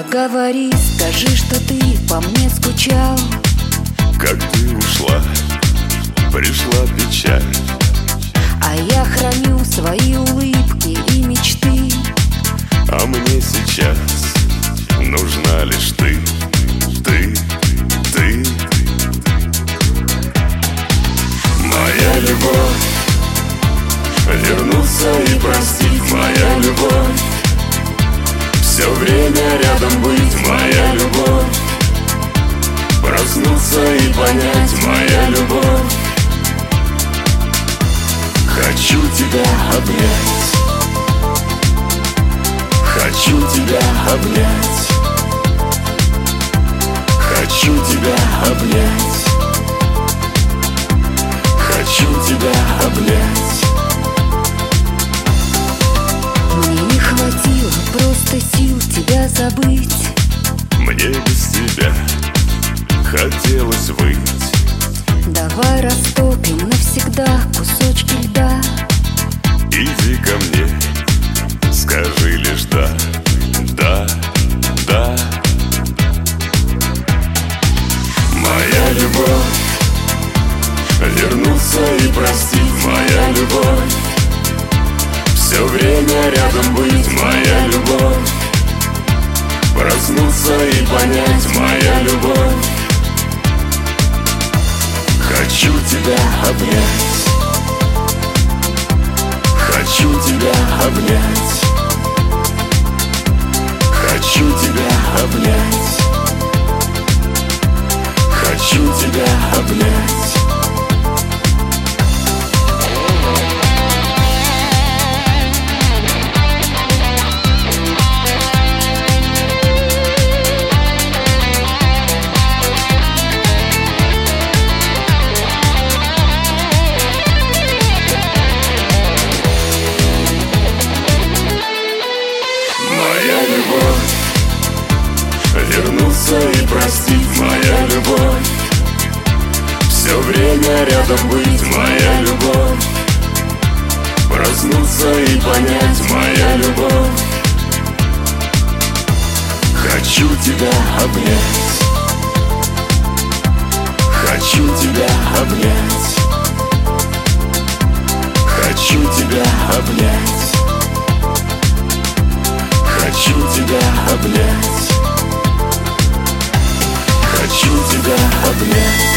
Говори, скажи, что ты по мне скучал. Как ты ушла, пришла печаль. А я храню свои улыбки и мечты. А мне сейчас нужна лишь ты. Ты. Моя любовь, вернуться и простить. Моя любовь, все время рядом быть. Моя любовь, проснуться и понять. Моя любовь, хочу тебя обнять. Хочу тебя обнять. Хочу тебя обнять. Хочу тебя обнять. Мне не хватило просто сил тебя забыть. Мне без тебя хотелось выть. Давай растопим навсегда кусочки льда. Иди ко мне, скажи лишь да, да, да. Моя любовь, вернуться и простить. Моя любовь, все время рядом быть. Моя любовь, проснуться и понять. Моя любовь, хочу тебя обнять. Хочу тебя обнять. Хочу тебя обнять. Хочу тебя обнять. Моя любовь, вернуться и простить. Моя любовь, все время рядом быть. Моя любовь, проснуться и понять. Моя любовь, хочу тебя обнять. Хочу тебя обнять. Хочу тебя обнять. Хочу тебя обнять. Хочу тебя обнять.